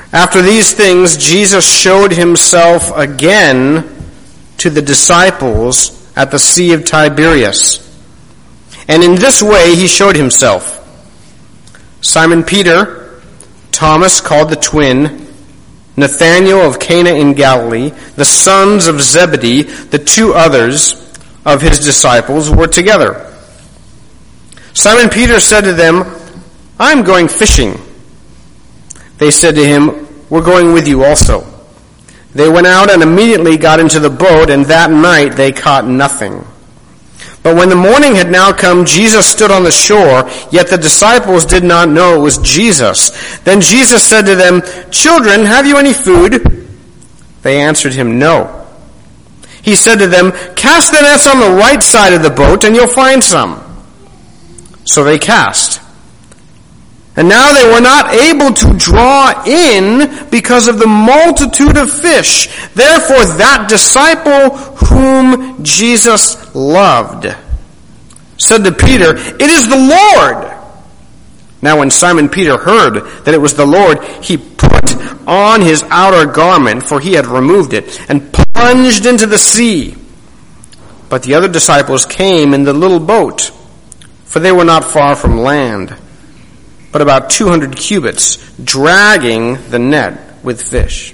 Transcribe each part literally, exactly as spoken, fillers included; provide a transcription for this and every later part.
After these things, Jesus showed himself again to the disciples at the Sea of Tiberias. And in this way he showed himself. Simon Peter, Thomas called the twin, Nathanael of Cana in Galilee, the sons of Zebedee, the two others of his disciples were together. Simon Peter said to them, "I'm going fishing." They said to him, "We're going with you also." They went out and immediately got into the boat, and that night they caught nothing. But when the morning had now come, Jesus stood on the shore, yet the disciples did not know it was Jesus. Then Jesus said to them, "Children, have you any food?" They answered him, "No." He said to them, "Cast the nets on the right side of the boat, and you'll find some." So they cast. And now they were not able to draw in because of the multitude of fish. Therefore that disciple whom Jesus loved said to Peter, "It is the Lord." Now when Simon Peter heard that it was the Lord, he put on his outer garment, for he had removed it, and plunged into the sea. But the other disciples came in the little boat, for they were not far from land, but about two hundred cubits, dragging the net with fish.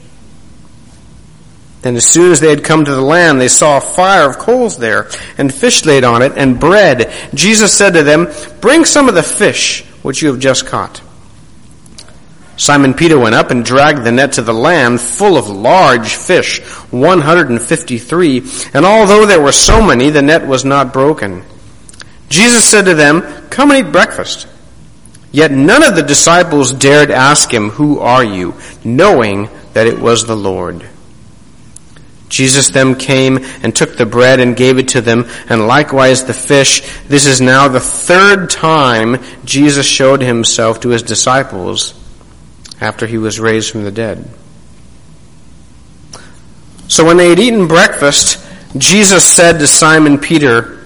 Then as soon as they had come to the land, they saw a fire of coals there, and fish laid on it, and bread. Jesus said to them, "Bring some of the fish which you have just caught." Simon Peter went up and dragged the net to the land, full of large fish, one hundred fifty-three, and although there were so many, the net was not broken. Jesus said to them, "Come and eat breakfast." Yet none of the disciples dared ask him, "Who are you?" knowing that it was the Lord. Jesus then came and took the bread and gave it to them, and likewise the fish. This is now the third time Jesus showed himself to his disciples after he was raised from the dead. So when they had eaten breakfast, Jesus said to Simon Peter,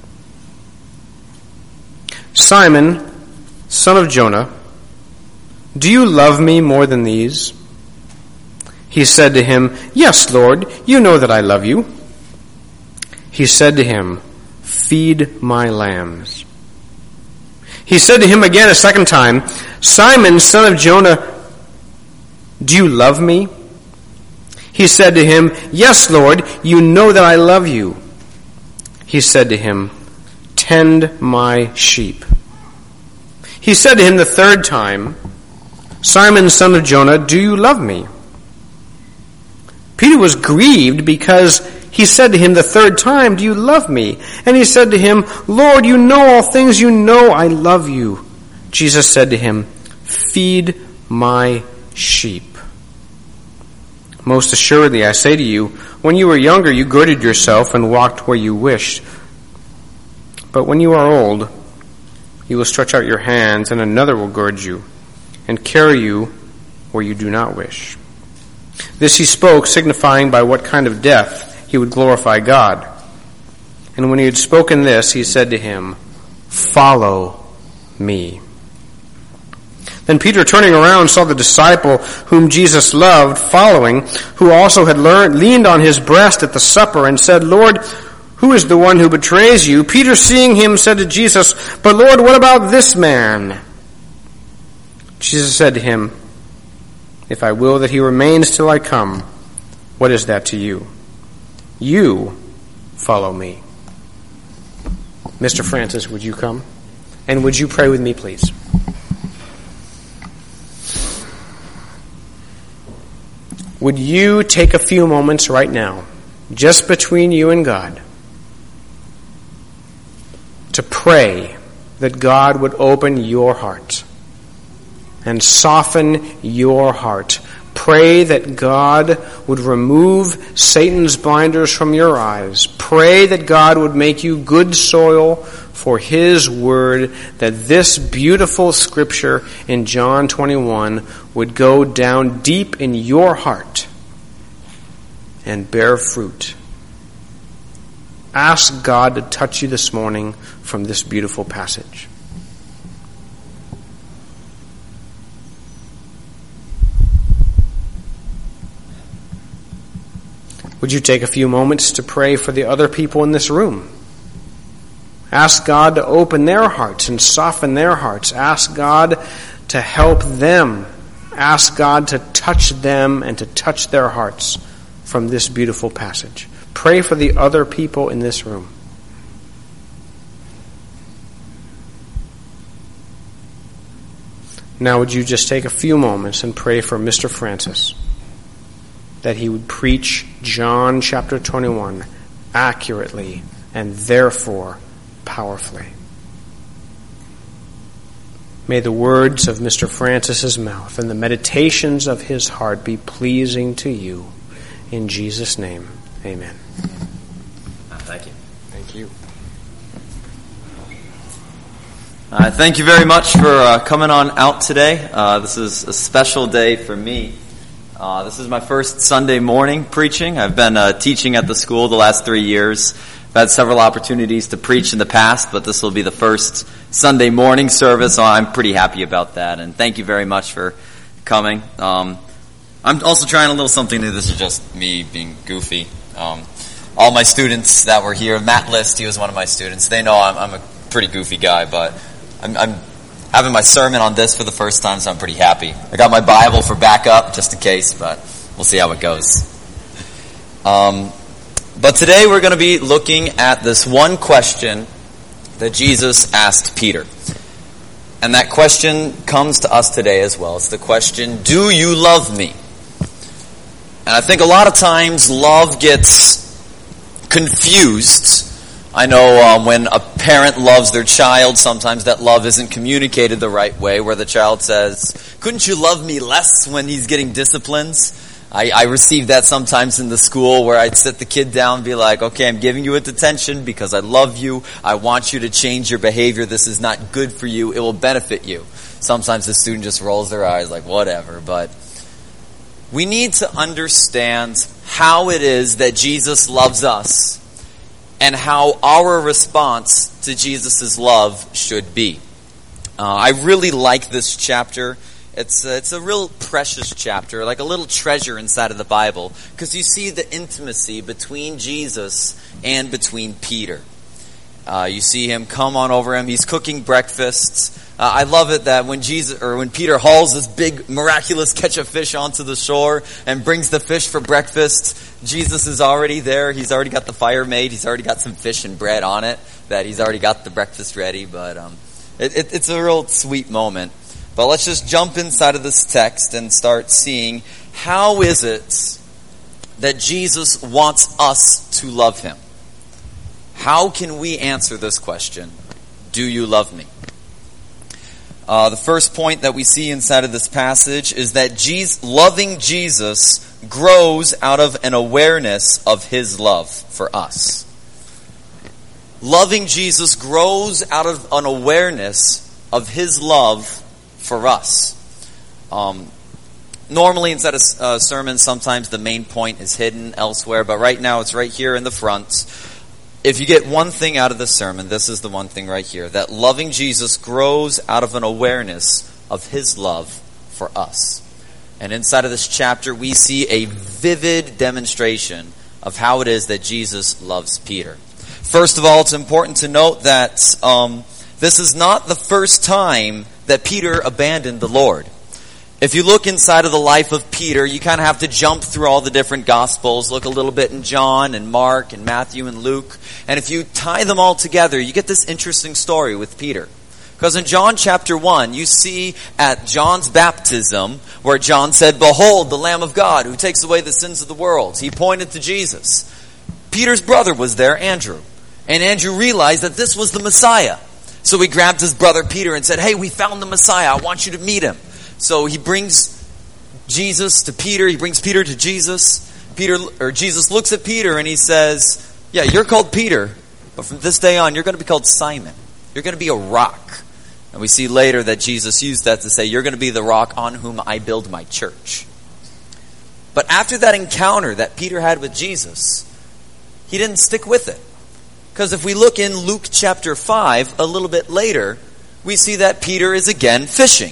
"Simon, son of Jonah, do you love me more than these?" He said to him, "Yes, Lord, you know that I love you." He said to him, "Feed my lambs." He said to him again a second time, "Simon, son of Jonah, do you love me?" He said to him, "Yes, Lord, you know that I love you." He said to him, "Tend my sheep." He said to him the third time, "Simon, son of Jonah, do you love me?" Peter was grieved because he said to him the third time, "Do you love me?" And he said to him, "Lord, you know all things. You know I love you." Jesus said to him, "Feed my sheep. Most assuredly, I say to you, when you were younger, you girded yourself and walked where you wished. But when you are old, you will stretch out your hands, and another will gird you and carry you where you do not wish." This he spoke, signifying by what kind of death he would glorify God. And when he had spoken this, he said to him, "Follow me." Then Peter, turning around, saw the disciple whom Jesus loved following, who also had learned, leaned on his breast at the supper, and said, "Lord, who is the one who betrays you?" Peter, seeing him, said to Jesus, "But Lord, what about this man?" Jesus said to him, "If I will that he remains till I come, what is that to you? You follow me." Mister Francis, would you come? And would you pray with me, please? Would you take a few moments right now, just between you and God, to pray that God would open your heart and soften your heart. Pray that God would remove Satan's blinders from your eyes. Pray that God would make you good soil for his word, that this beautiful scripture in John twenty-one would go down deep in your heart and bear fruit. Ask God to touch you this morning from this beautiful passage. Would you take a few moments to pray for the other people in this room? Ask God to open their hearts and soften their hearts. Ask God to help them. Ask God to touch them and to touch their hearts from this beautiful passage. Pray for the other people in this room. Now would you just take a few moments and pray for Mister Francis, that he would preach John chapter twenty-one accurately and therefore powerfully. May the words of Mister Francis's mouth and the meditations of his heart be pleasing to you. In Jesus' name, amen. Thank you. Thank you. Uh, thank you very much for uh, coming on out today. Uh, this is a special day for me. Uh, this is my first Sunday morning preaching. I've been uh, teaching at the school the last three years. I've had several opportunities to preach in the past, but this will be the first Sunday morning service, so I'm pretty happy about that. And thank you very much for coming. Um, I'm also trying a little something new. This is just me being goofy. Um, all my students that were here, Matt List, he was one of my students. They know I'm, I'm a pretty goofy guy, but I'm, I'm having my sermon on this for the first time, so I'm pretty happy. I got my Bible for backup, just in case, but we'll see how it goes. Um, but today we're going to be looking at this one question that Jesus asked Peter. And that question comes to us today as well. It's the question, do you love me? And I think a lot of times love gets confused. I know um, when a parent loves their child, sometimes that love isn't communicated the right way, where the child says, couldn't you love me less when he's getting disciplines? I, I received that sometimes in the school where I'd sit the kid down and be like, okay, I'm giving you attention because I love you. I want you to change your behavior. This is not good for you. It will benefit you. Sometimes the student just rolls their eyes like, whatever. But we need to understand how it is that Jesus loves us and how our response to Jesus' love should be. Uh, I really like this chapter. It's a, it's a real precious chapter, like a little treasure inside of the Bible, because you see the intimacy between Jesus and between Peter. Uh, you see him come on over him. He's cooking breakfast. Uh, I love it that when Jesus or when Peter hauls this big miraculous catch of fish onto the shore and brings the fish for breakfast, Jesus is already there. He's already got the fire made. He's already got some fish and bread on it. That he's already got the breakfast ready. But um, it, it, it's a real sweet moment. But let's just jump inside of this text and start seeing how is it that Jesus wants us to love him? How can we answer this question? Do you love me? Uh, the first point that we see inside of this passage is that Jesus, loving Jesus grows out of an awareness of his love for us. Loving Jesus grows out of an awareness of his love for us. Um, normally inside a uh, sermon, sometimes the main point is hidden elsewhere, but right now it's right here in the front. If you get one thing out of the sermon, this is the one thing right here, that loving Jesus grows out of an awareness of his love for us. And inside of this chapter, we see a vivid demonstration of how it is that Jesus loves Peter. First of all, it's important to note that um, this is not the first time that Peter abandoned the Lord. If you look inside of the life of Peter, you kind of have to jump through all the different Gospels, look a little bit in John and Mark and Matthew and Luke, and if you tie them all together, you get this interesting story with Peter. Because in John chapter one, you see at John's baptism, where John said, "Behold, the Lamb of God who takes away the sins of the world." He pointed to Jesus. Peter's brother was there, Andrew. And Andrew realized that this was the Messiah. So he grabbed his brother Peter and said, "Hey, we found the Messiah. I want you to meet him." So he brings Jesus to Peter. He brings Peter to Jesus. Peter, or Jesus looks at Peter and he says, "Yeah, you're called Peter, but from this day on, you're going to be called Simon. You're going to be a rock." And we see later that Jesus used that to say, "You're going to be the rock on whom I build my church." But after that encounter that Peter had with Jesus, he didn't stick with it. Because if we look in Luke chapter five, a little bit later, we see that Peter is again fishing.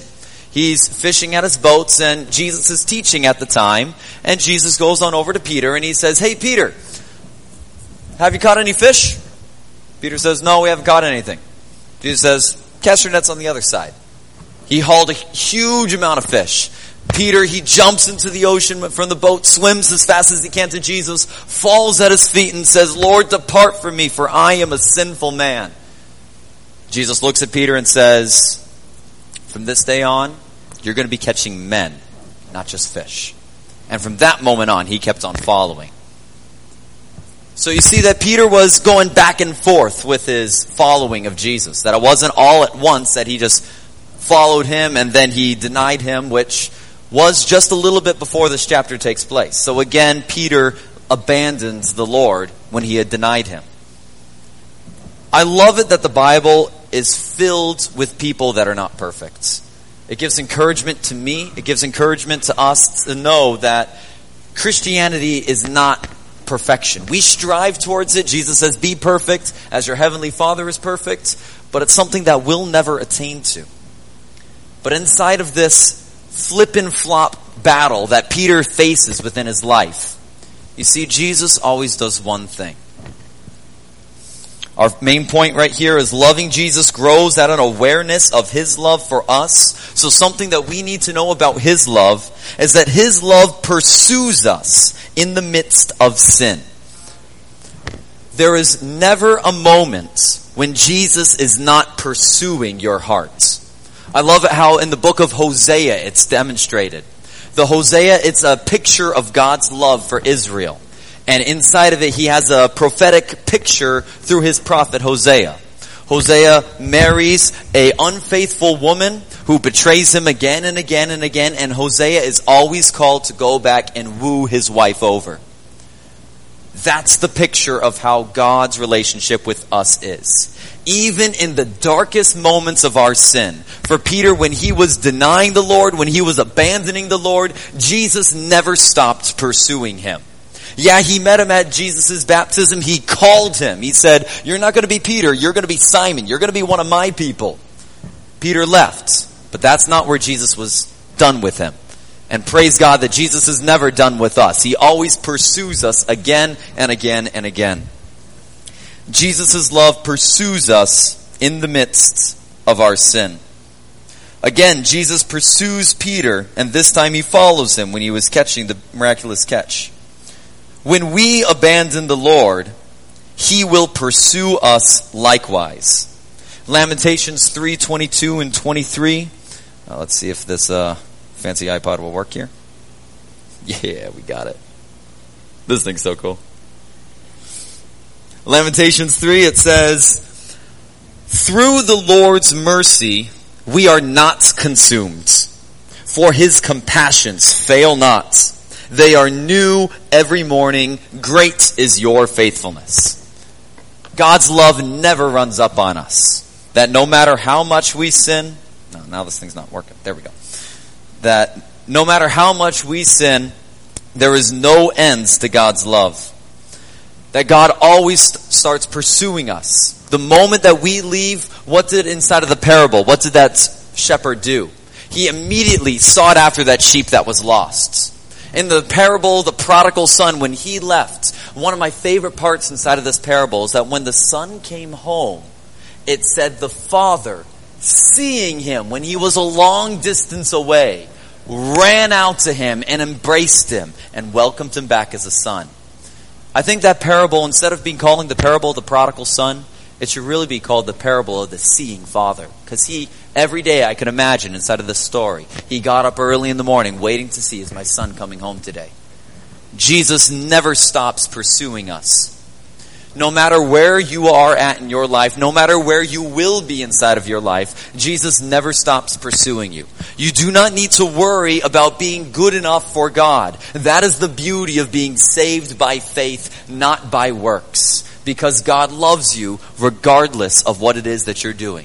He's fishing at his boats, and Jesus is teaching at the time. And Jesus goes on over to Peter, and he says, "Hey, Peter, have you caught any fish?" Peter says, "No, we haven't caught anything." Jesus says, "Cast your nets on the other side." He hauled a huge amount of fish. Peter, he jumps into the ocean from the boat, swims as fast as he can to Jesus, falls at his feet and says, "Lord, depart from me, for I am a sinful man." Jesus looks at Peter and says, "From this day on, you're going to be catching men, not just fish." And from that moment on, he kept on following. So you see that Peter was going back and forth with his following of Jesus. That it wasn't all at once that he just followed him and then he denied him, which was just a little bit before this chapter takes place. So again, Peter abandons the Lord when he had denied him. I love it that the Bible is filled with people that are not perfect. It gives encouragement to me. It gives encouragement to us to know that Christianity is not perfection. We strive towards it. Jesus says, "Be perfect as your heavenly Father is perfect," but it's something that we'll never attain to. But inside of this flip and flop battle that Peter faces within his life, you see, Jesus always does one thing. Our main point right here is loving Jesus grows out of an awareness of his love for us. So something that we need to know about his love is that his love pursues us in the midst of sin. There is never a moment when Jesus is not pursuing your heart. I love it how in the book of Hosea it's demonstrated. The Hosea, it's a picture of God's love for Israel. And inside of it, he has a prophetic picture through his prophet Hosea. Hosea marries a unfaithful woman who betrays him again and again and again, and Hosea is always called to go back and woo his wife over. That's the picture of how God's relationship with us is. Even in the darkest moments of our sin. For Peter, when he was denying the Lord, when he was abandoning the Lord, Jesus never stopped pursuing him. Yeah, he met him at Jesus' baptism. He called him. He said, "You're not going to be Peter. You're going to be Simon. You're going to be one of my people." Peter left. But that's not where Jesus was done with him. And praise God that Jesus is never done with us. He always pursues us again and again and again. Jesus' love pursues us in the midst of our sin. Again, Jesus pursues Peter, and this time he follows him when he was catching the miraculous catch. When we abandon the Lord, he will pursue us likewise. Lamentations three twenty-two and twenty-three. Uh, let's see if this uh, fancy iPod will work here. Yeah, we got it. This thing's so cool. Lamentations three, it says, "Through the Lord's mercy we are not consumed, for his compassions fail not. They are new every morning. Great is your faithfulness." God's love never runs up on us. That no matter how much we sin, no, now this thing's not working. There we go. That no matter how much we sin, there is no ends to God's love. That God always starts pursuing us. The moment that we leave, what did inside of the parable, what did that shepherd do? He immediately sought after that sheep that was lost. In the parable, the prodigal son, when he left, one of my favorite parts inside of this parable is that when the son came home, it said the father, seeing him when he was a long distance away, ran out to him and embraced him and welcomed him back as a son. I think that parable, instead of being calling the parable of the prodigal son, it should really be called the parable of the seeing father. Because he, every day I can imagine inside of this story, he got up early in the morning waiting to see, is my son coming home today? Jesus never stops pursuing us. No matter where you are at in your life, no matter where you will be inside of your life, Jesus never stops pursuing you. You do not need to worry about being good enough for God. That is the beauty of being saved by faith, not by works. Because God loves you regardless of what it is that you're doing.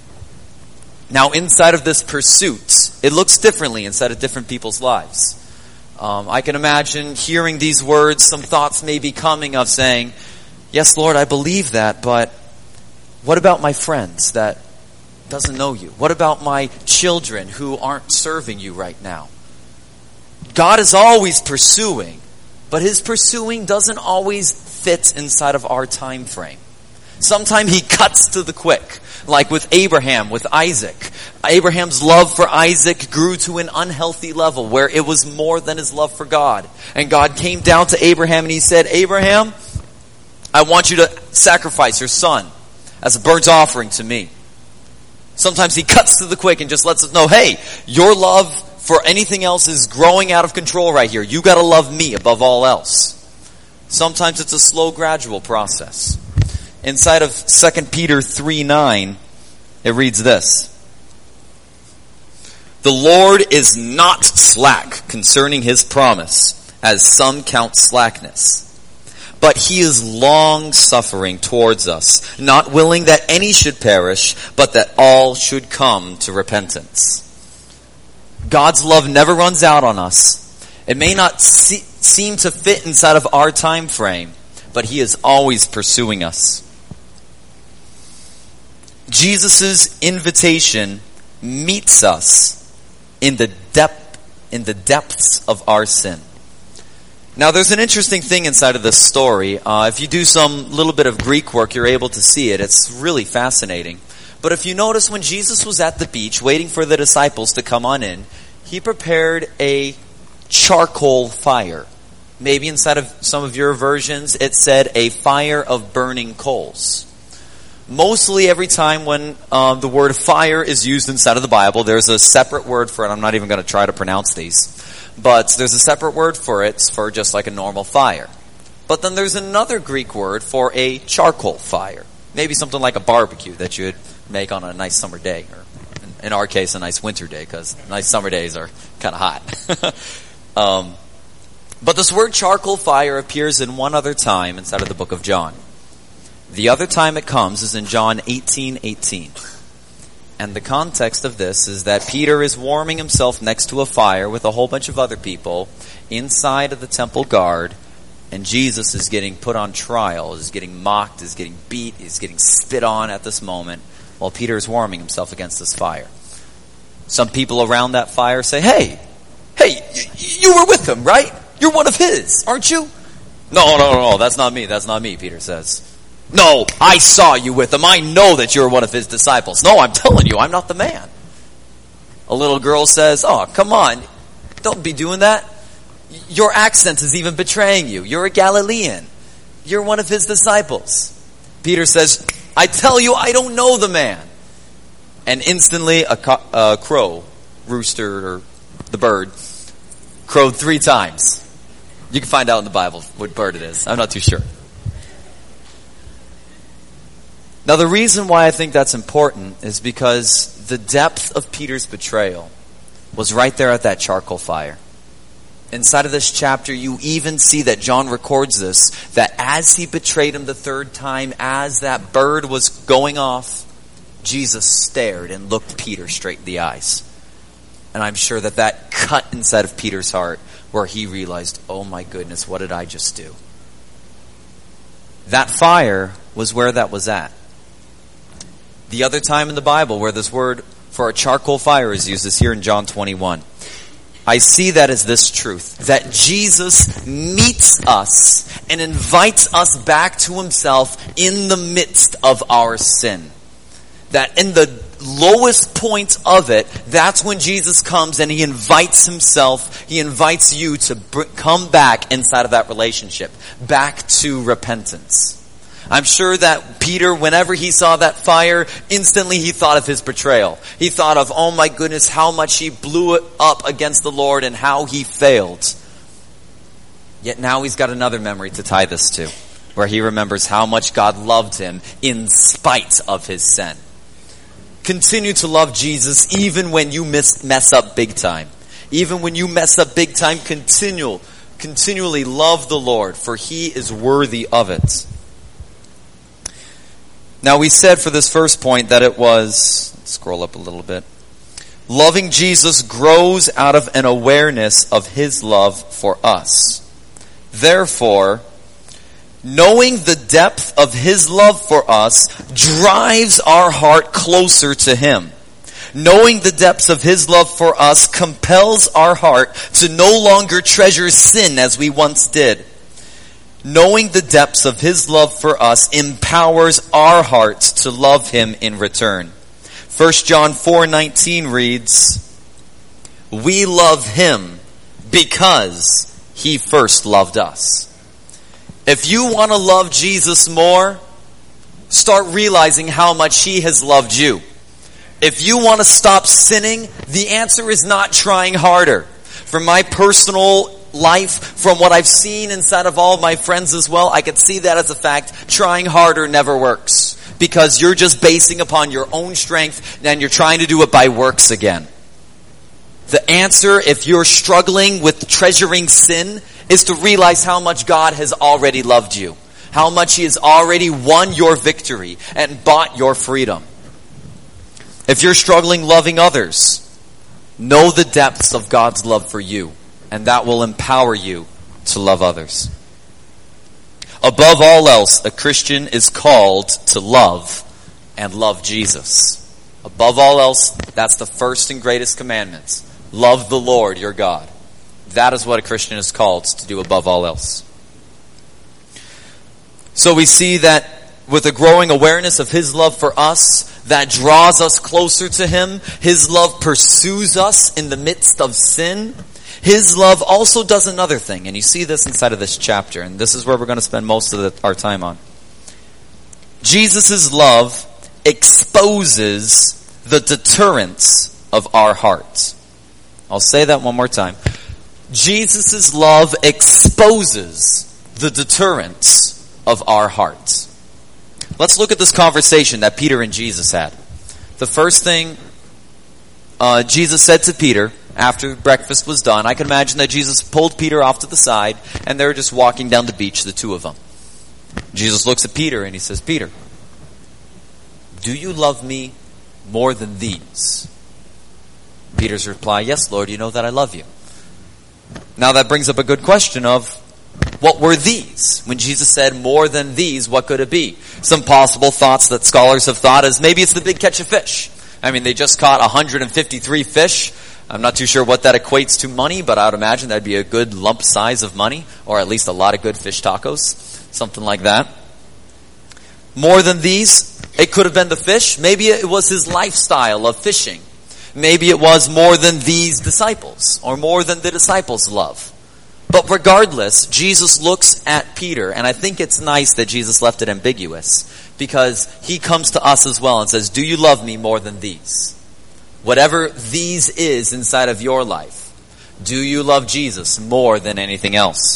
Now, inside of this pursuit, it looks differently inside of different people's lives. Um, I can imagine hearing these words, some thoughts may be coming of saying, "Yes, Lord, I believe that, but what about my friends that doesn't know you? What about my children who aren't serving you right now? God is always pursuing, but his pursuing doesn't always fit inside of our time frame. Sometimes he cuts to the quick, like with Abraham, with Isaac. Abraham's love for Isaac grew to an unhealthy level where it was more than his love for God. And God came down to Abraham and he said, Abraham, I want you to sacrifice your son as a burnt offering to me. Sometimes he cuts to the quick and just lets us know, hey, your love for anything else is growing out of control right here. You got to love me above all else. Sometimes it's a slow, gradual process. Inside of Second Peter three nine, it reads this. The Lord is not slack concerning his promise, as some count slackness. But he is long-suffering towards us, not willing that any should perish, but that all should come to repentance. God's love never runs out on us. It may not see, seem to fit inside of our time frame, but he is always pursuing us. Jesus' invitation meets us in the depth, in the depths of our sin. Now, there's an interesting thing inside of this story. Uh, if you do some little bit of Greek work, you're able to see it. It's really fascinating. But if you notice, when Jesus was at the beach waiting for the disciples to come on in, he prepared a charcoal fire. Maybe inside of some of your versions, it said a fire of burning coals. Mostly every time when uh, the word fire is used inside of the Bible, there's a separate word for it. I'm not even going to try to pronounce these. But there's a separate word for it for just like a normal fire. But then there's another Greek word for a charcoal fire. Maybe something like a barbecue that you'd make on a nice summer day. Or in our case, a nice winter day, because nice summer days are kind of hot. um, but this word charcoal fire appears in one other time inside of the book of John. The other time it comes is in John eighteen eighteen. And the context of this is that Peter is warming himself next to a fire with a whole bunch of other people inside of the temple guard, and Jesus is getting put on trial, is getting mocked, is getting beat, is getting spit on at this moment while Peter is warming himself against this fire. Some people around that fire say, hey, hey, y- you were with him, right? You're one of his, aren't you? No, no, no, that's not me, that's not me, Peter says. No, I saw you with him. I know that you're one of his disciples. No, I'm telling you, I'm not the man. A little girl says, oh, come on. Don't be doing that. Your accent is even betraying you. You're a Galilean. You're one of his disciples. Peter says, I tell you, I don't know the man. And instantly a, co- a crow, rooster, or the bird, crowed three times. You can find out in the Bible what bird it is. I'm not too sure. Now, the reason why I think that's important is because the depth of Peter's betrayal was right there at that charcoal fire. Inside of this chapter, you even see that John records this, that as he betrayed him the third time, as that bird was going off, Jesus stared and looked Peter straight in the eyes. And I'm sure that that cut inside of Peter's heart where he realized, oh my goodness, what did I just do? That fire was where that was at. The other time in the Bible where this word for a charcoal fire is used is here in John twenty-one. I see that as this truth, that Jesus meets us and invites us back to himself in the midst of our sin. That in the lowest point of it, that's when Jesus comes and he invites himself, he invites you to br- come back inside of that relationship, back to repentance. I'm sure that Peter, whenever he saw that fire, instantly he thought of his betrayal. He thought of, oh my goodness, how much he blew it up against the Lord and how he failed. Yet now he's got another memory to tie this to, where he remembers how much God loved him in spite of his sin. Continue to love Jesus even when you miss, mess up big time. Even when you mess up big time, continue, continually love the Lord, for he is worthy of it. Now, we said for this first point that it was, scroll up a little bit, loving Jesus grows out of an awareness of his love for us. Therefore, Knowing the depth of his love for us drives our heart closer to him. Knowing the depths of his love for us compels our heart to no longer treasure sin as we once did. Knowing the depths of his love for us empowers our hearts to love him in return. First John four nineteen reads, "We love him because he first loved us." If you want to love Jesus more, start realizing how much he has loved you. If you want to stop sinning, the answer is not trying harder. From my personal life, from what I've seen inside of all of my friends as well, I can see that as a fact. Trying harder never works. Because you're just basing upon your own strength and you're trying to do it by works again. The answer, if you're struggling with treasuring sin, is to realize how much God has already loved you. How much he has already won your victory and bought your freedom. If you're struggling loving others, know the depths of God's love for you, and that will empower you to love others. Above all else, a Christian is called to love and love Jesus. Above all else, that's the first and greatest commandment. Love the Lord your God. That is what a Christian is called to do above all else. So we see that with a growing awareness of his love for us, that draws us closer to him. His love pursues us in the midst of sin. His love also does another thing, and you see this inside of this chapter, and this is where we're going to spend most of the, our time on. Jesus' love exposes the deterrence of our hearts. I'll say that one more time. Jesus' love exposes the deterrence of our hearts. Let's look at this conversation that Peter and Jesus had. The first thing uh, Jesus said to Peter after breakfast was done, I can imagine that Jesus pulled Peter off to the side and they were just walking down the beach, the two of them. Jesus looks at Peter and he says, "Peter, do you love me more than these?" Peter's reply, "Yes, Lord, you know that I love you." Now that brings up a good question of, what were these? When Jesus said more than these, what could it be? Some possible thoughts that scholars have thought is maybe it's the big catch of fish. I mean, they just caught one hundred fifty-three fish. I'm not too sure what that equates to money, but I would imagine that'd be a good lump size of money, or at least a lot of good fish tacos, something like that. More than these, it could have been the fish. Maybe it was his lifestyle of fishing. Maybe it was more than these disciples, or more than the disciples' love. But regardless, Jesus looks at Peter, and I think it's nice that Jesus left it ambiguous, because he comes to us as well and says, "Do you love me more than these?" Whatever these is inside of your life, do you love Jesus more than anything else?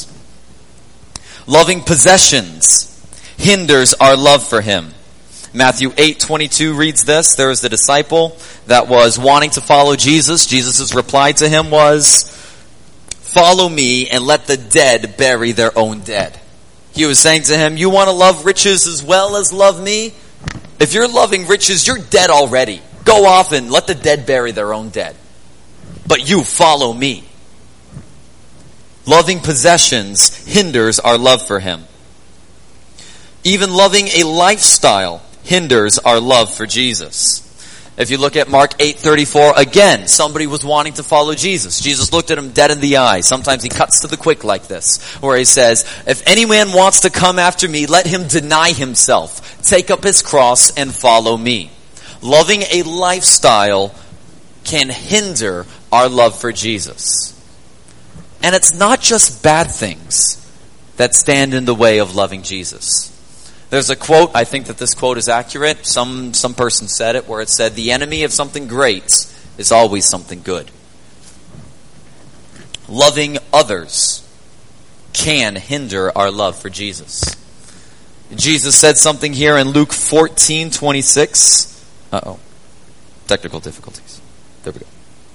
Loving possessions hinders our love for him. Matthew eight twenty-two reads this. There was the disciple that was wanting to follow Jesus. Jesus' reply to him was, "Follow me and let the dead bury their own dead." He was saying to him, you want to love riches as well as love me? If you're loving riches, you're dead already. Go off and let the dead bury their own dead. But you follow me. Loving possessions hinders our love for him. Even loving a lifestyle hinders our love for Jesus. If you look at Mark eight thirty-four, again, somebody was wanting to follow Jesus. Jesus looked at him dead in the eye. Sometimes he cuts to the quick like this, where he says, "If any man wants to come after me, let him deny himself, take up his cross, and follow me." Loving a lifestyle can hinder our love for Jesus. And it's not just bad things that stand in the way of loving Jesus. There's a quote, I think that this quote is accurate. Some some person said it, where it said, "The enemy of something great is always something good." Loving others can hinder our love for Jesus. Jesus said something here in Luke fourteen twenty-six. Uh-oh. Technical difficulties. There we go.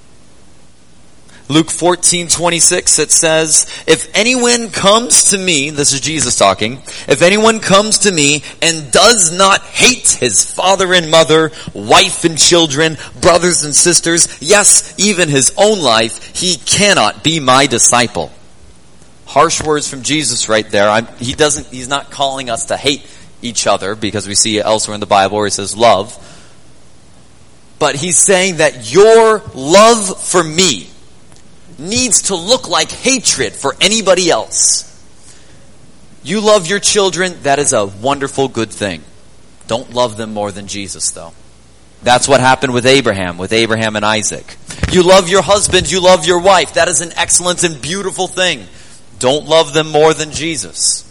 Luke fourteen twenty-six, it says, "If anyone comes to me," this is Jesus talking, "if anyone comes to me and does not hate his father and mother, wife and children, brothers and sisters, yes, even his own life, he cannot be my disciple." harsh words from Jesus right there. I'm, he doesn't, he's not calling us to hate each other, because we see elsewhere in the Bible where he says love. But he's saying that your love for me needs to look like hatred for anybody else. You love your children, that is a wonderful, good thing. Don't love them more than Jesus, though. That's what happened with Abraham, with Abraham and Isaac. You love your husband, you love your wife. That is an excellent and beautiful thing. Don't love them more than Jesus.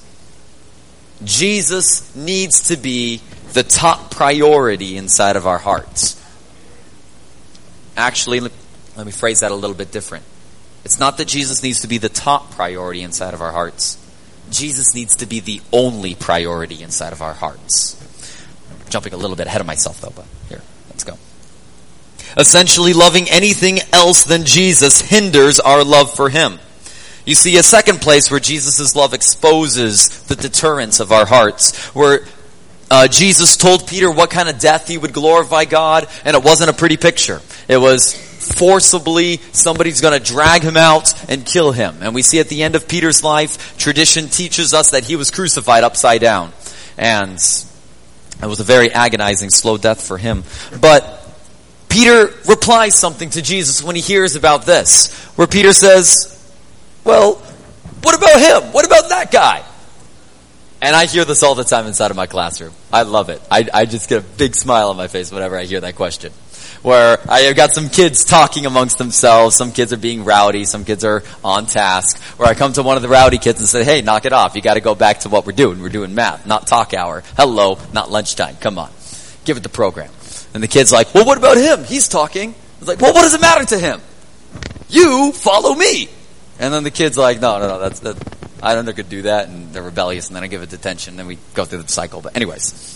Jesus needs to be the top priority inside of our hearts. Actually, let me phrase that a little bit different. It's not that Jesus needs to be the top priority inside of our hearts. Jesus needs to be the only priority inside of our hearts. I'm jumping a little bit ahead of myself, though, but here, let's go. Essentially, loving anything else than Jesus hinders our love for him. You see, a second place where Jesus' love exposes the deterrence of our hearts, where uh, Jesus told Peter what kind of death he would glorify God, and it wasn't a pretty picture. It was forcibly, somebody's going to drag him out and kill him. And we see at the end of Peter's life, tradition teaches us that he was crucified upside down. And it was a very agonizing, slow death for him. But Peter replies something to Jesus when he hears about this, where Peter says, well, what about him? What about that guy? And I hear this all the time inside of my classroom. I love it. I, I just get a big smile on my face whenever I hear that question. Where I've got some kids talking amongst themselves. Some kids are being rowdy. Some kids are on task. Where I come to one of the rowdy kids and say, hey, knock it off. You got to go back to what we're doing. We're doing math, not talk hour. Hello, not lunchtime. Come on. Give it the program. And the kid's like, well, what about him? He's talking. It's like, well, what does it matter to him? You follow me. And then the kid's like, no, no, no, that's, that, I don't know, could do that. And they're rebellious, and then I give it detention, and then we go through the cycle. But anyways.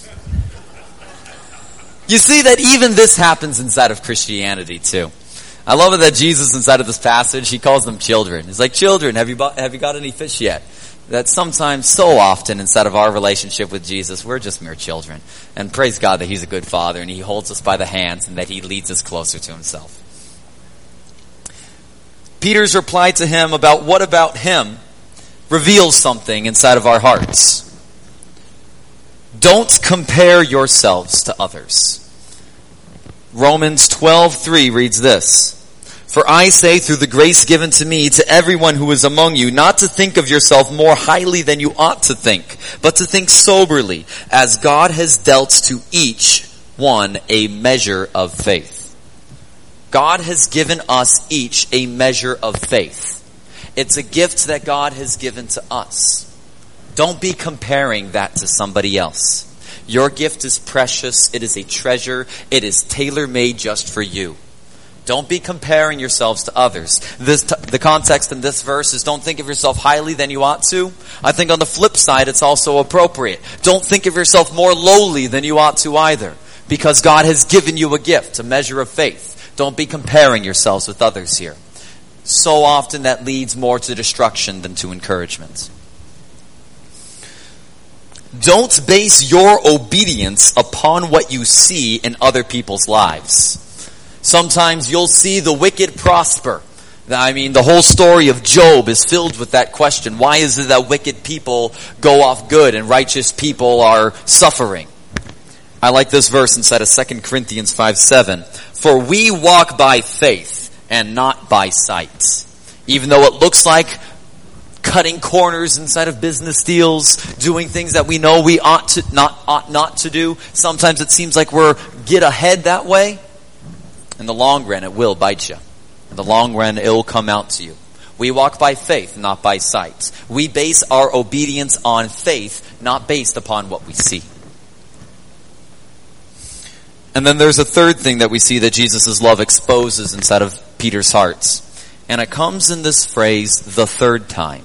You see that even this happens inside of Christianity too. I love it that Jesus inside of this passage, he calls them children. He's like, children, have you bought, have you got any fish yet? That sometimes, so often inside of our relationship with Jesus, we're just mere children. And praise God that he's a good father, and he holds us by the hands, and that he leads us closer to himself. Peter's reply to him about what about him reveals something inside of our hearts. Don't compare yourselves to others. Romans twelve three reads this. For I say through the grace given to me to everyone who is among you, not to think of yourself more highly than you ought to think, but to think soberly, as God has dealt to each one a measure of faith. God has given us each a measure of faith. It's a gift that God has given to us. Don't be comparing that to somebody else. Your gift is precious. It is a treasure. It is tailor-made just for you. Don't be comparing yourselves to others. This t- the context in this verse is don't think of yourself highly than you ought to. I think on the flip side, it's also appropriate. Don't think of yourself more lowly than you ought to either, because God has given you a gift, a measure of faith. Don't be comparing yourselves with others here. So often that leads more to destruction than to encouragement. Don't base your obedience upon what you see in other people's lives. Sometimes you'll see the wicked prosper. I mean, the whole story of Job is filled with that question. Why is it that wicked people go off good and righteous people are suffering? I like this verse inside of Second Corinthians five seven. For we walk by faith and not by sight. Even though it looks like cutting corners inside of business deals, doing things that we know we ought to not ought not to do. Sometimes it seems like we're get ahead that way. In the long run, it will bite you. In the long run, it will come out to you. We walk by faith, not by sight. We base our obedience on faith, not based upon what we see. And then there's a third thing that we see that Jesus' love exposes inside of Peter's hearts. And it comes in this phrase, the third time.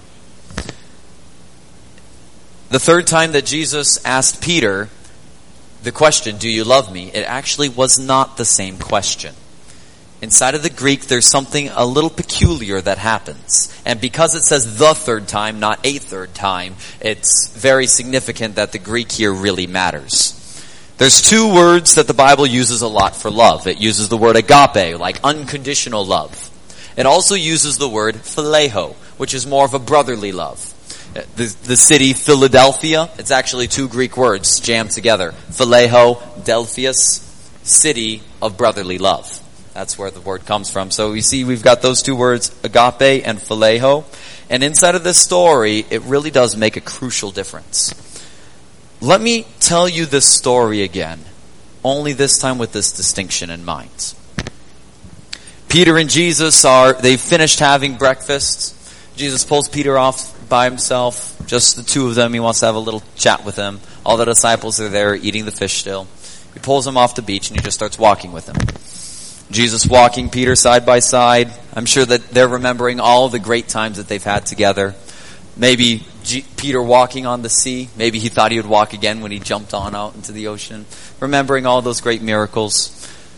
The third time that Jesus asked Peter the question, do you love me? It actually was not the same question. Inside of the Greek, there's something a little peculiar that happens. And because it says the third time, not a third time, it's very significant that the Greek here really matters. There's two words that the Bible uses a lot for love. It uses the word agape, like unconditional love. It also uses the word phileo, which is more of a brotherly love. The, the city Philadelphia, it's actually two Greek words jammed together. Phileo, Delphius, city of brotherly love. That's where the word comes from. So you see we've got those two words, agape and phileo. And inside of this story, it really does make a crucial difference. Let me tell you this story again, only this time with this distinction in mind. Peter and Jesus are, they've finished having breakfast. Jesus pulls Peter off by himself, just the two of them. He wants to have a little chat with them. All the disciples are there eating the fish still. He pulls him off the beach and he just starts walking with him. Jesus walking, Peter side by side. I'm sure that they're remembering all the great times that they've had together. Maybe G- Peter walking on the sea. Maybe he thought he would walk again when he jumped on out into the ocean. Remembering all those great miracles.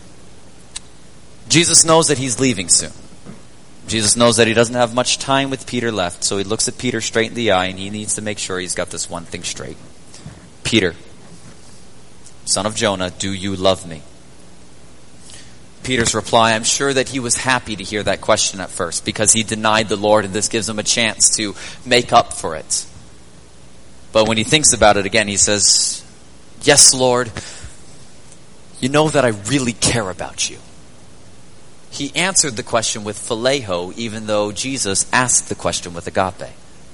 Jesus knows that he's leaving soon. Jesus knows that he doesn't have much time with Peter left, so he looks at Peter straight in the eye and he needs to make sure he's got this one thing straight. Peter, son of Jonah, do you love me? Peter's reply, I'm sure that he was happy to hear that question at first because he denied the Lord and this gives him a chance to make up for it. But when he thinks about it again, he says, yes, Lord, you know that I really care about you. He answered the question with phileo, even though Jesus asked the question with agape.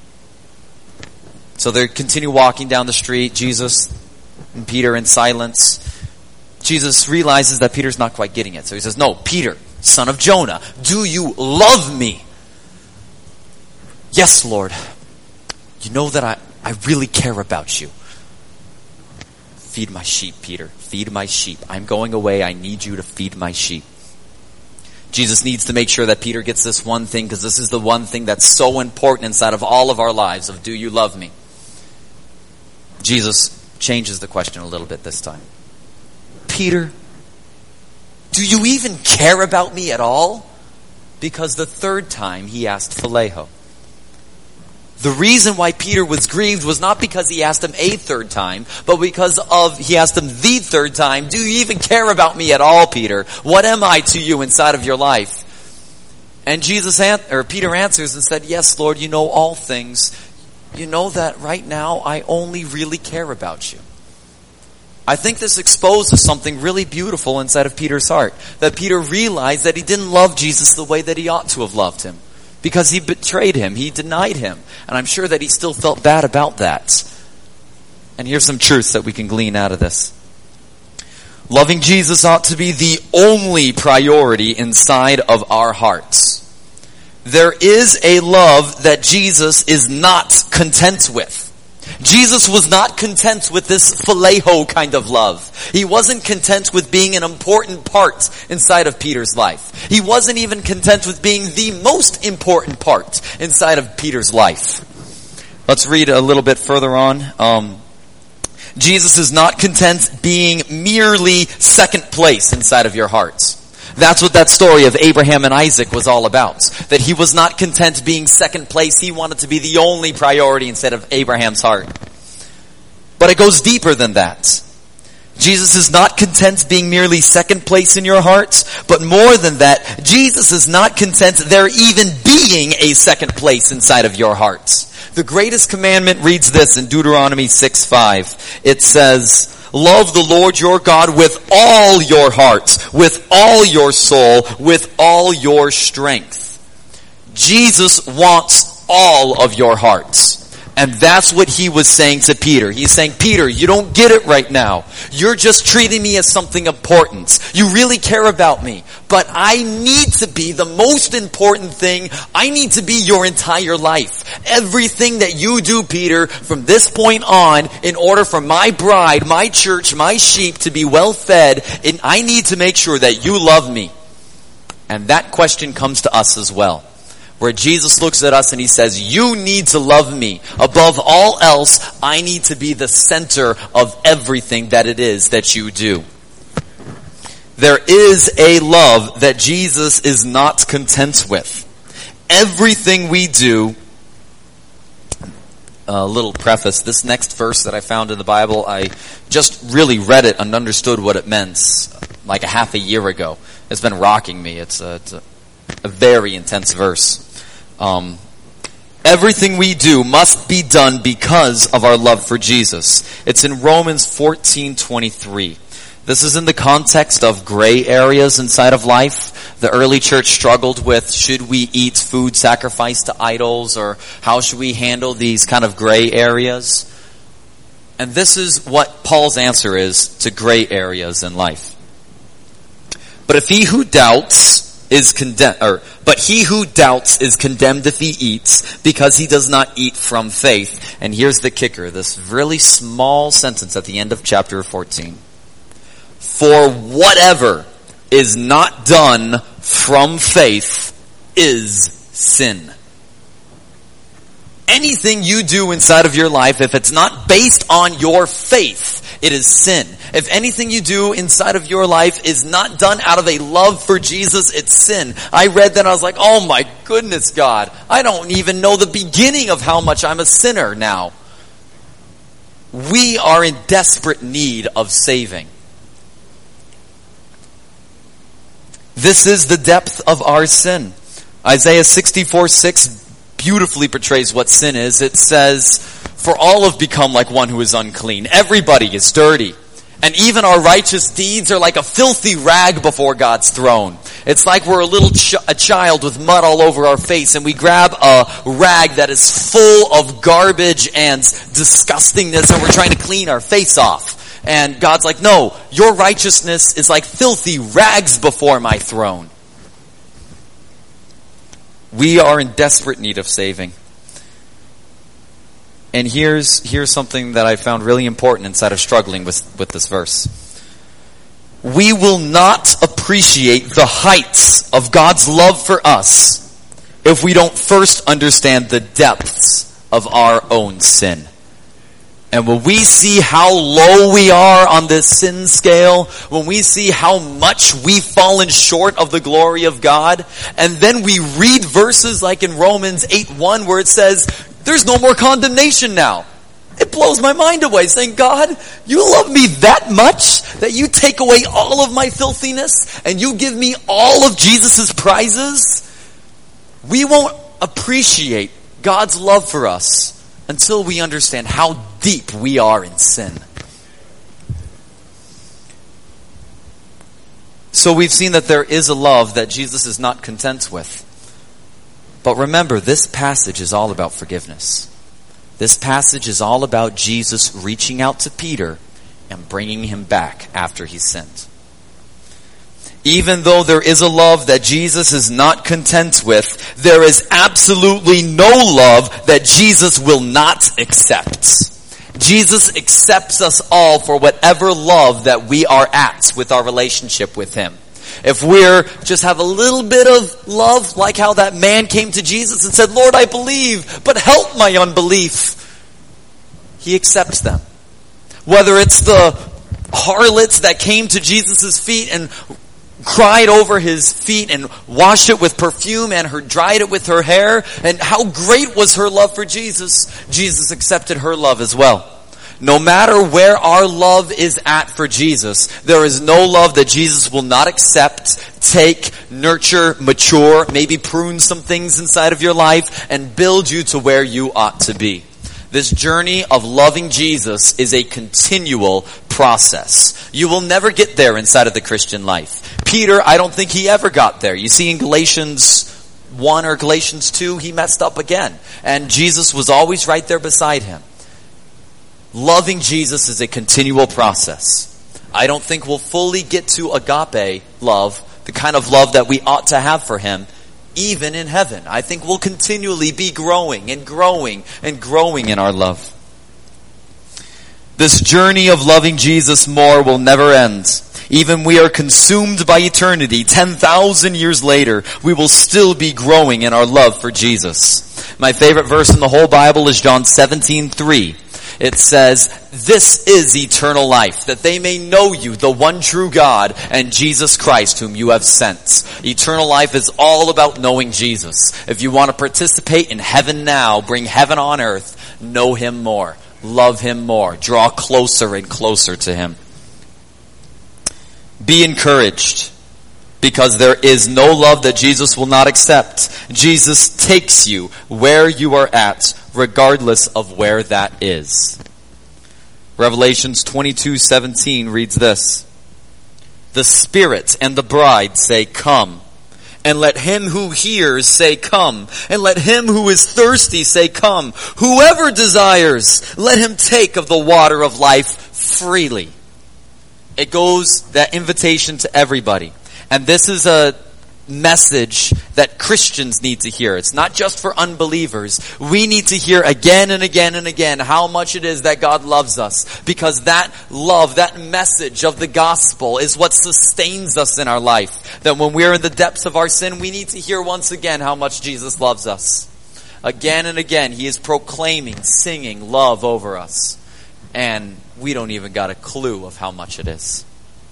So they continue walking down the street, Jesus and Peter in silence. Jesus realizes that Peter's not quite getting it. So he says, no, Peter, son of Jonah, do you love me? Yes, Lord. You know that I, I really care about you. Feed my sheep, Peter. Feed my sheep. I'm going away. I need you to feed my sheep. Jesus needs to make sure that Peter gets this one thing because this is the one thing that's so important inside of all of our lives of do you love me? Jesus changes the question a little bit this time. Peter, do you even care about me at all? Because the third time he asked phileo. The reason why Peter was grieved was not because he asked him a third time, but because of he asked him the third time, do you even care about me at all, Peter? What am I to you inside of your life? And Jesus an- or Peter answers and said, yes, Lord, you know all things. You know that right now I only really care about you. I think this exposes something really beautiful inside of Peter's heart. That Peter realized that he didn't love Jesus the way that he ought to have loved him. Because he betrayed him. He denied him. And I'm sure that he still felt bad about that. And here's some truths that we can glean out of this. Loving Jesus ought to be the only priority inside of our hearts. There is a love that Jesus is not content with. Jesus was not content with this phileo kind of love. He wasn't content with being an important part inside of Peter's life. He wasn't even content with being the most important part inside of Peter's life. Let's read a little bit further on. Um, Jesus is not content being merely second place inside of your hearts. That's what that story of Abraham and Isaac was all about. That he was not content being second place. He wanted to be the only priority instead of Abraham's heart. But it goes deeper than that. Jesus is not content being merely second place in your hearts, but more than that, Jesus is not content there even being a second place inside of your hearts. The greatest commandment reads this in Deuteronomy six five. It says, love the Lord your God with all your heart, with all your soul, with all your strength. Jesus wants all of your hearts. And that's what he was saying to Peter. He's saying, Peter, you don't get it right now. You're just treating me as something important. You really care about me. But I need to be the most important thing. I need to be your entire life. Everything that you do, Peter, from this point on, in order for my bride, my church, my sheep to be well fed, and I need to make sure that you love me. And that question comes to us as well. Where Jesus looks at us and he says, you need to love me. Above all else, I need to be the center of everything that it is that you do. There is a love that Jesus is not content with. Everything we do, a little preface, this next verse that I found in the Bible, I just really read it and understood what it meant like a half a year ago. It's been rocking me. It's a, it's a, a very intense verse. Um, Everything we do must be done because of our love for Jesus. It's in Romans fourteen twenty-three. This is in the context of gray areas inside of life. The early church struggled with, should we eat food sacrificed to idols, or how should we handle these kind of gray areas? And this is what Paul's answer is to gray areas in life. But if he who doubts is condemned, or but he who doubts is condemned if he eats, because he does not eat from faith. And here's the kicker, this really small sentence at the end of chapter fourteen. For whatever is not done from faith is sin. Anything you do inside of your life, if it's not based on your faith, it is sin. If anything you do inside of your life is not done out of a love for Jesus, it's sin. I read that and I was like, oh my goodness, God, I don't even know the beginning of how much I'm a sinner now. We are in desperate need of saving. This is the depth of our sin. Isaiah sixty-four six beautifully portrays what sin is. It says, for all have become like one who is unclean. Everybody is dirty. And even our righteous deeds are like a filthy rag before God's throne. It's like we're a little ch- a child with mud all over our face, and we grab a rag that is full of garbage and disgustingness, and we're trying to clean our face off. And God's like, no, your righteousness is like filthy rags before my throne. We are in desperate need of saving. And here's here's something that I found really important inside of struggling with, with this verse. We will not appreciate the heights of God's love for us if we don't first understand the depths of our own sin. And when we see how low we are on this sin scale, when we see how much we've fallen short of the glory of God, and then we read verses like in Romans eight one where it says, there's no more condemnation now. It blows my mind away, saying, God, you love me that much that you take away all of my filthiness and you give me all of Jesus' prizes? We won't appreciate God's love for us until we understand how deep we are in sin. So we've seen that there is a love that Jesus is not content with. But remember, this passage is all about forgiveness. This passage is all about Jesus reaching out to Peter and bringing him back after he sinned. Even though there is a love that Jesus is not content with, there is absolutely no love that Jesus will not accept. Jesus accepts us all for whatever love that we are at with our relationship with him. If we're just have a little bit of love, like how that man came to Jesus and said, Lord, I believe, but help my unbelief, he accepts them. Whether it's the harlots that came to Jesus' feet and cried over his feet and washed it with perfume and her dried it with her hair, and how great was her love for Jesus, Jesus accepted her love as well. No matter where our love is at for Jesus, there is no love that Jesus will not accept, take, nurture, mature, maybe prune some things inside of your life, and build you to where you ought to be. This journey of loving Jesus is a continual process. You will never get there inside of the Christian life. Peter, I don't think he ever got there. You see in Galatians one or Galatians two, he messed up again. And Jesus was always right there beside him. Loving Jesus is a continual process. I don't think we'll fully get to agape love, the kind of love that we ought to have for him, even in heaven. I think we'll continually be growing and growing and growing in our love. This journey of loving Jesus more will never end. Even we are consumed by eternity, ten thousand years later, we will still be growing in our love for Jesus. My favorite verse in the whole Bible is John seventeen three. It says, this is eternal life, that they may know you, the one true God, and Jesus Christ, whom you have sent. Eternal life is all about knowing Jesus. If you want to participate in heaven now, bring heaven on earth, know him more, love him more, draw closer and closer to him. Be encouraged. because there is no love that Jesus will not accept. Jesus takes you where you are at, regardless of where that is. Revelations twenty-two seventeen reads this: "The Spirit and the bride say, 'Come.' And let him who hears say, 'Come.' And let him who is thirsty say, 'Come.' Whoever desires, let him take of the water of life freely." It goes, that invitation, to everybody. And this is a message that Christians need to hear. It's not just for unbelievers. We need to hear again and again and again how much it is that God loves us. Because that love, that message of the gospel is what sustains us in our life. That when we're in the depths of our sin, we need to hear once again how much Jesus loves us. Again and again, he is proclaiming, singing love over us. And we don't even got a clue of how much it is.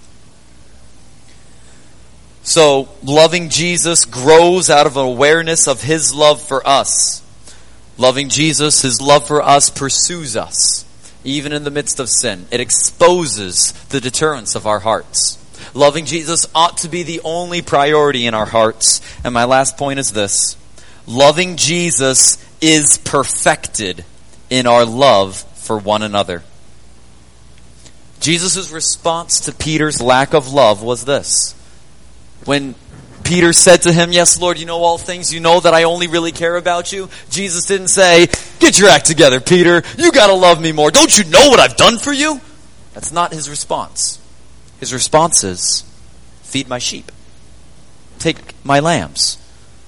So, loving Jesus grows out of an awareness of his love for us. Loving Jesus, his love for us pursues us, even in the midst of sin. It exposes the deterrence of our hearts. Loving Jesus ought to be the only priority in our hearts. And my last point is this: loving Jesus is perfected in our love for one another. Jesus' response to Peter's lack of love was this. When Peter said to him, "Yes, Lord, you know all things. You know that I only really care about you." Jesus didn't say, "Get your act together, Peter. You got to love me more. Don't you know what I've done for you?" That's not his response. His response is, "Feed my sheep. Take my lambs."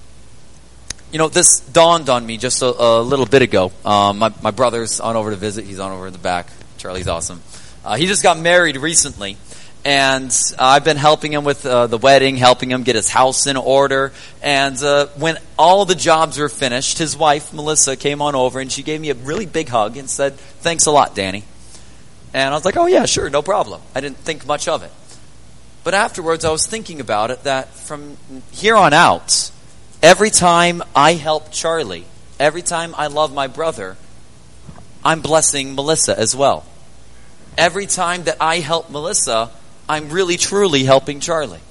You know, this dawned on me just a, a little bit ago. Um, my, my brother's on over to visit. He's on over in the back. Charlie's awesome. Uh, he just got married recently. And uh, I've been helping him with uh, the wedding, helping him get his house in order. And uh, when all the jobs were finished, his wife, Melissa, came on over and she gave me a really big hug and said, "Thanks a lot, Danny." And I was like, "Oh yeah, sure, no problem." I didn't think much of it. But afterwards, I was thinking about it, that from here on out, every time I help Charlie, every time I love my brother, I'm blessing Melissa as well. Every time that I help Melissa, I'm really truly helping Charlie.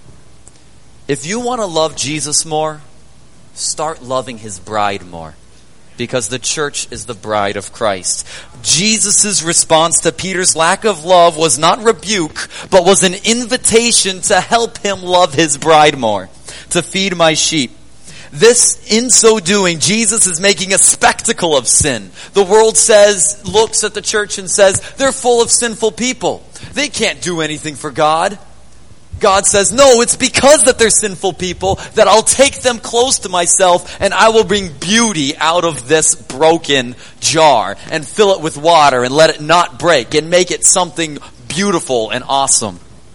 If you want to love Jesus more, start loving his bride more. Because the church is the bride of Christ. Jesus' response to Peter's lack of love was not rebuke, but was an invitation to help him love his bride more. To feed my sheep. This, in so doing, Jesus is making a spectacle of sin. The world says, looks at the church and says, they're full of sinful people. They can't do anything for God. God says, no, it's because that they're sinful people that I'll take them close to myself and I will bring beauty out of this broken jar and fill it with water and let it not break and make it something beautiful and awesome.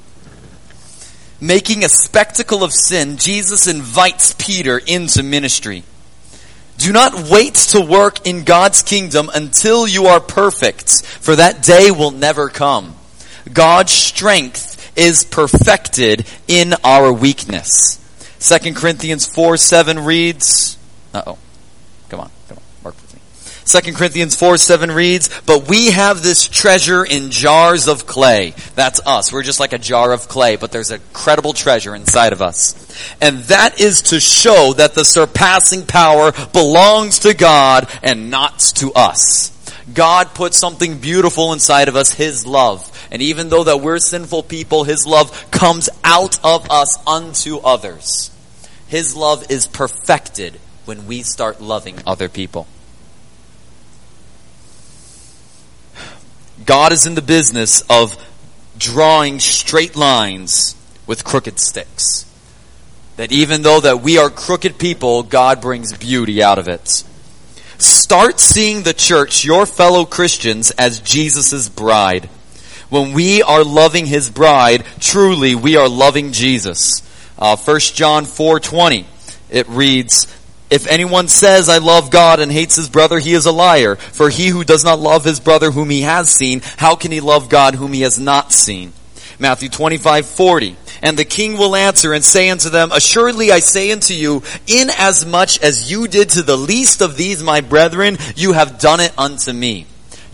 Making a spectacle of sin, Jesus invites Peter into ministry. Do not wait to work in God's kingdom until you are perfect, for that day will never come. God's strength is perfected in our weakness. Second Corinthians four seven reads, uh-oh, come on, come on, work with me. Second Corinthians four seven reads, but we have this treasure in jars of clay. That's us. We're just like a jar of clay, but there's a incredible treasure inside of us. And that is to show that the surpassing power belongs to God and not to us. God put something beautiful inside of us, his love. And even though that we're sinful people, his love comes out of us unto others. His love is perfected when we start loving other people. God is in the business of drawing straight lines with crooked sticks. That even though that we are crooked people, God brings beauty out of it. Start seeing the church, your fellow Christians, as Jesus' bride. When we are loving his bride, truly we are loving Jesus. Uh, First John four twenty, it reads, if anyone says, I love God and hates his brother, he is a liar. For he who does not love his brother whom he has seen, how can he love God whom he has not seen? Matthew twenty-five forty, and the king will answer and say unto them, assuredly I say unto you, inasmuch as you did to the least of these my brethren, you have done it unto me.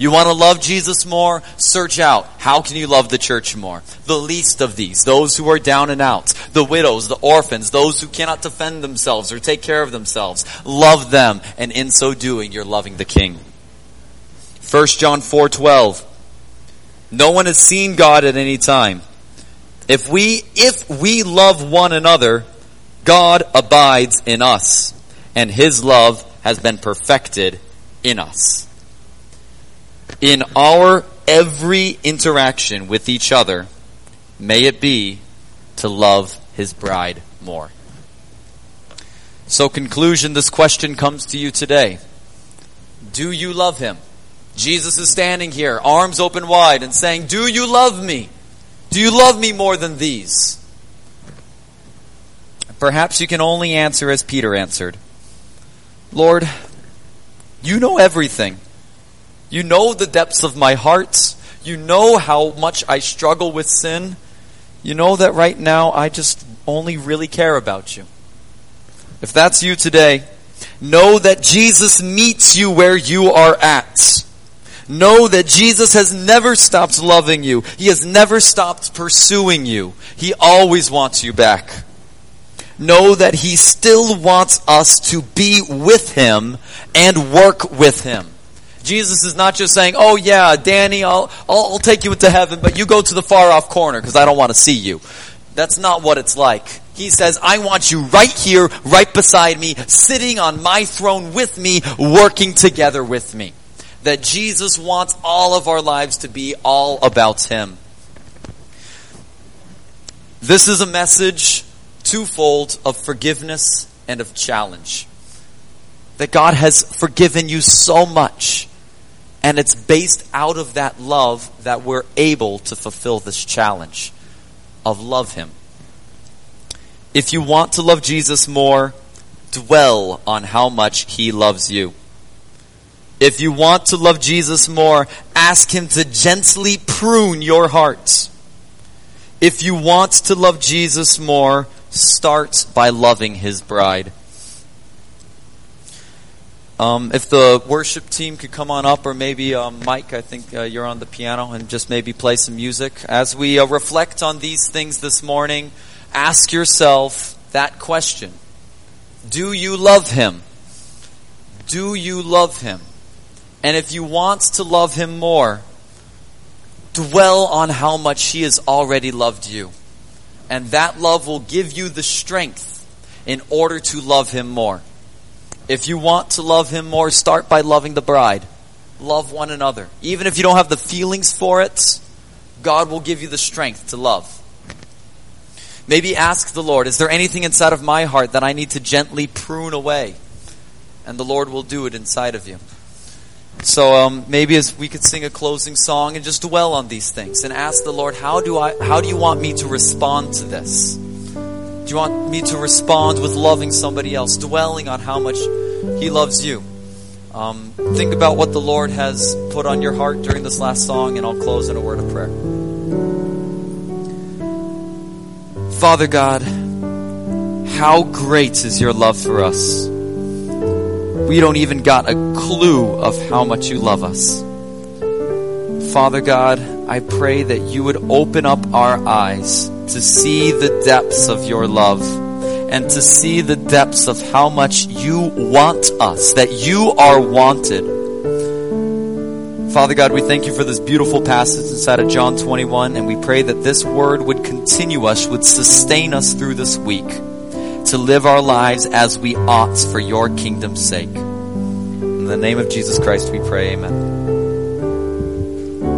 You want to love Jesus more? Search out. How can you love the church more? The least of these, those who are down and out, the widows, the orphans, those who cannot defend themselves or take care of themselves. Love them, and in so doing, you're loving the King. First John four twelve. No one has seen God at any time. If we, if we love one another, God abides in us, and His love has been perfected in us. In our every interaction with each other, may it be to love His bride more. So, conclusion, this question comes to you today. Do you love Him? Jesus is standing here, arms open wide, and saying, do you love me? Do you love me more than these? Perhaps you can only answer as Peter answered. Lord, you know everything. You know the depths of my heart. You know how much I struggle with sin. You know that right now I just only really care about you. If that's you today, know that Jesus meets you where you are at. Know that Jesus has never stopped loving you. He has never stopped pursuing you. He always wants you back. Know that He still wants us to be with Him and work with Him. Jesus is not just saying, oh yeah, Danny, I'll, I'll, I'll take you into heaven, but you go to the far off corner because I don't want to see you. That's not what it's like. He says, I want you right here, right beside me, sitting on my throne with me, working together with me. That Jesus wants all of our lives to be all about Him. This is a message twofold of forgiveness and of challenge. That God has forgiven you so much, and it's based out of that love that we're able to fulfill this challenge of love Him. If you want to love Jesus more, dwell on how much He loves you. If you want to love Jesus more, ask Him to gently prune your heart. If you want to love Jesus more, start by loving His bride. Um, if the worship team could come on up, or maybe um, Mike, I think uh, you're on the piano, and just maybe play some music. As we uh, reflect on these things this morning, ask yourself that question. Do you love Him? Do you love Him? And if you want to love Him more, dwell on how much He has already loved you. And that love will give you the strength in order to love Him more. If you want to love Him more, start by loving the bride. Love one another. Even if you don't have the feelings for it, God will give you the strength to love. Maybe ask the Lord, is there anything inside of my heart that I need to gently prune away? And the Lord will do it inside of you. So um, maybe as we could sing a closing song and just dwell on these things and ask the Lord, how do I? How do you want me to respond to this? Do you want me to respond with loving somebody else, dwelling on how much He loves you? Um, think about what the Lord has put on your heart during this last song, and I'll close in a word of prayer. Father God, how great is your love for us. We don't even got a clue of how much you love us. Father God, I pray that you would open up our eyes to see the depths of your love and to see the depths of how much you want us, that you are wanted. Father God, we thank you for this beautiful passage inside of John twenty-one, and we pray that this word would continue us, would sustain us through this week to live our lives as we ought for your kingdom's sake. In the name of Jesus Christ we pray, amen.